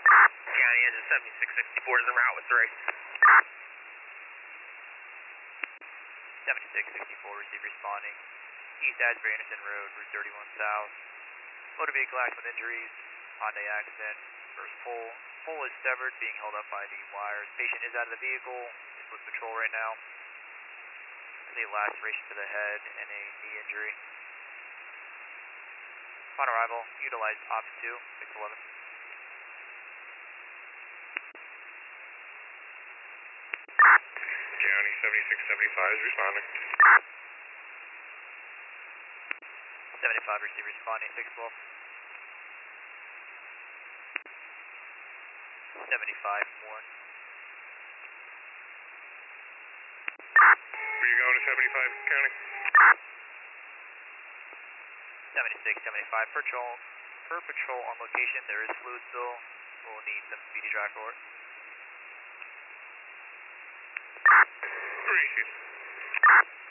County engine 7664 is en route with 3. 7664, receive responding. East Asbury Anderson Road, Route 31 South. Motor vehicle accident with injuries, Hyundai accident. First pole. Pole is severed, being held up by the wires. Patient is out of the vehicle, is with patrol right now. A laceration to the head and a knee injury. Upon arrival, utilize Ops 2, 611. County 7675 is responding. 75, receive responding, 612. 75, 1. Where you going to 75, County? 76, 75, per patrol on location, there is fluid spill. We'll need some speedy drive for it. Receive.